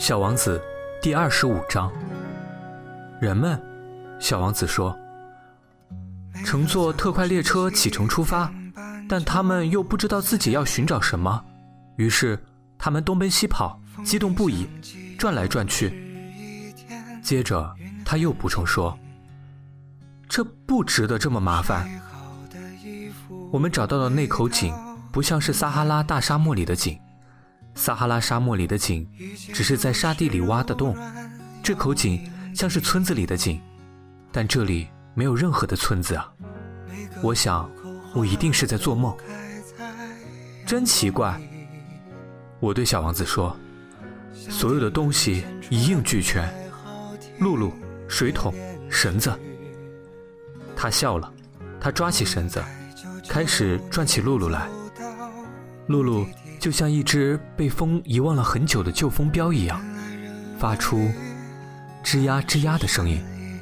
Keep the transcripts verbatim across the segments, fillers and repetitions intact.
小王子第二十五章。人们，小王子说，乘坐特快列车启程出发，但他们又不知道自己要寻找什么，于是他们东奔西跑，激动不已，转来转去。接着他又补充说，这不值得这么麻烦。我们找到的那口井不像是撒哈拉大沙漠里的井，撒哈拉沙漠里的井只是在沙地里挖的洞，这口井像是村子里的井，但这里没有任何的村子啊。我想我一定是在做梦。真奇怪，我对小王子说，所有的东西一应俱全，露露、水桶、绳子。他笑了，他抓起绳子，开始转起露露来。露露就像一只被风遗忘了很久的旧风标一样，发出吱呀吱呀的声音。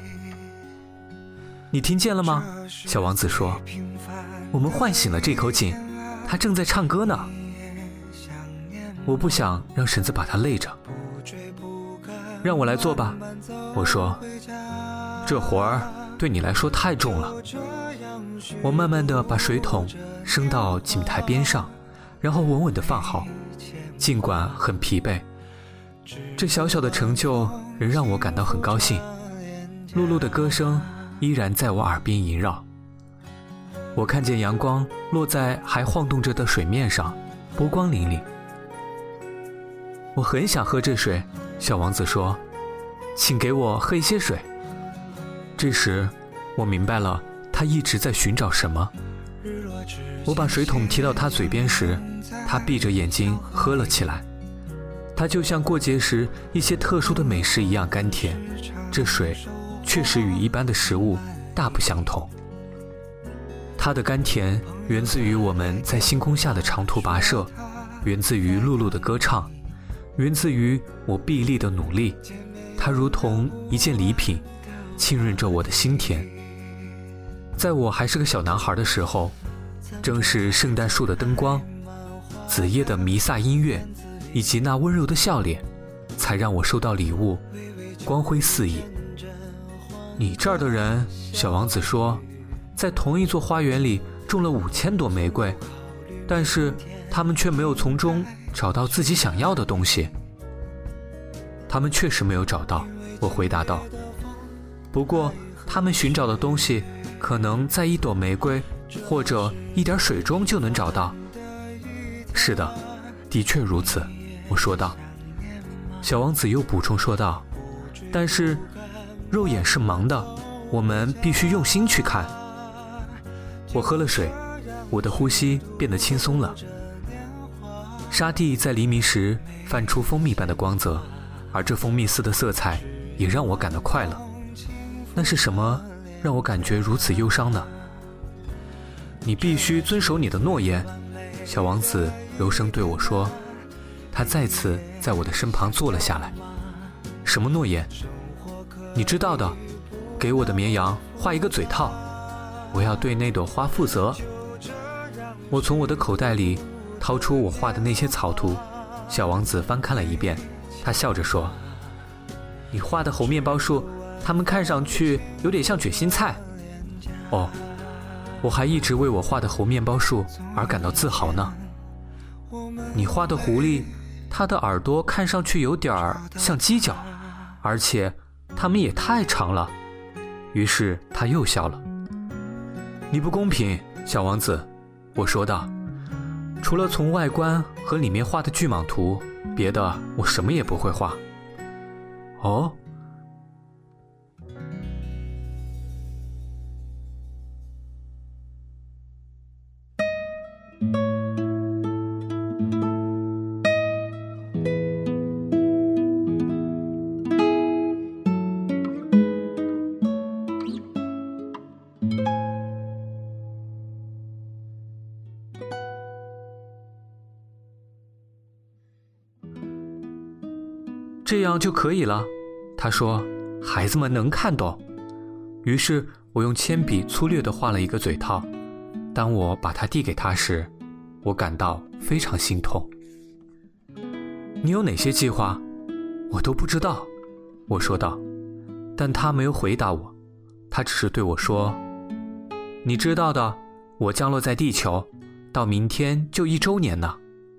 你听见了吗？小王子说，我们唤醒了这口井，它正在唱歌呢。我不想让绳子把它累着，让我来做吧。我说，这活儿对你来说太重了。我慢慢地把水桶升到井台边上，然后稳稳地放好，尽管很疲惫，这小小的成就仍让我感到很高兴。露露的歌声依然在我耳边萦绕。我看见阳光落在还晃动着的水面上，波光粼粼。我很想喝这水，小王子说，请给我喝一些水。这时我明白了他一直在寻找什么。我把水桶提到他嘴边时，他闭着眼睛喝了起来。它就像过节时一些特殊的美食一样甘甜，这水确实与一般的食物大不相同。它的甘甜源自于我们在星空下的长途跋涉，源自于露露的歌唱，源自于我臂力的努力。它如同一件礼品，浸润着我的心田。在我还是个小男孩的时候，正是圣诞树的灯光、子夜的弥撒音乐以及那温柔的笑脸，才让我收到礼物，光辉四溢。你这儿的人，小王子说，在同一座花园里种了五千朵玫瑰，但是他们却没有从中找到自己想要的东西。他们确实没有找到，我回答道。不过他们寻找的东西可能在一朵玫瑰或者一点水中就能找到。是的，的确如此，我说道。小王子又补充说道，但是肉眼是盲的，我们必须用心去看。我喝了水，我的呼吸变得轻松了。沙地在黎明时泛出蜂蜜般的光泽，而这蜂蜜丝的色彩也让我感到快乐。那是什么让我感觉如此忧伤呢？你必须遵守你的诺言，小王子柔声对我说。他再次在我的身旁坐了下来。什么诺言？你知道的，给我的绵羊画一个嘴套，我要对那朵花负责。我从我的口袋里掏出我画的那些草图，小王子翻看了一遍，他笑着说，你画的猴面包树，它们看上去有点像卷心菜。哦，我还一直为我画的猴面包树而感到自豪呢。你画的狐狸，它的耳朵看上去有点像犄角，而且它们也太长了。于是他又笑了。你不公平，小王子，我说道。除了从外观和里面画的巨蟒图，别的我什么也不会画。哦？这样就可以了，他说，孩子们能看懂。于是我用铅笔粗略地画了一个嘴套。当我把它递给他时，我感到非常心痛。你有哪些计划？ 我都不知道，我说道。但他没有回答我，他只是对我说，你知道的，我降落在地球，到明天就一周年呢。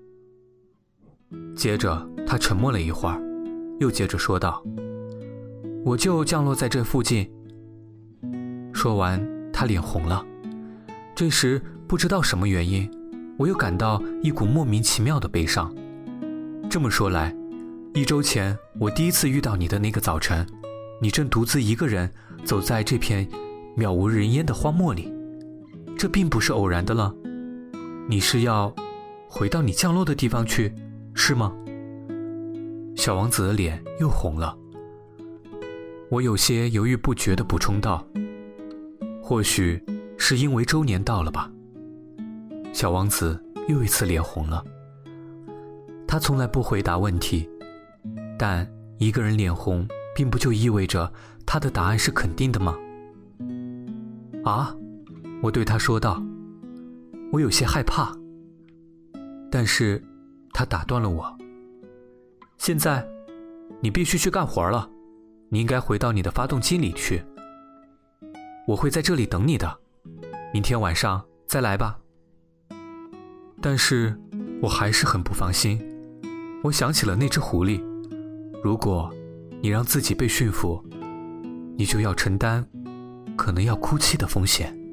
接着他沉默了一会儿，又接着说道，我就降落在这附近。说完，他脸红了。这时不知道什么原因，我又感到一股莫名其妙的悲伤。这么说来，一周前我第一次遇到你的那个早晨，你正独自一个人走在这片渺无人烟的荒漠里，这并不是偶然的了。你是要回到你降落的地方去，是吗？小王子的脸又红了。我有些犹豫不决地补充道，或许是因为周年到了吧。小王子又一次脸红了。他从来不回答问题，但一个人脸红并不就意味着他的答案是肯定的吗？啊，我对他说道。我有些害怕，但是他打断了我。现在你必须去干活了，你应该回到你的发动机里去。我会在这里等你的，明天晚上再来吧。但是我还是很不放心。我想起了那只狐狸，如果你让自己被驯服，你就要承担可能要哭泣的风险。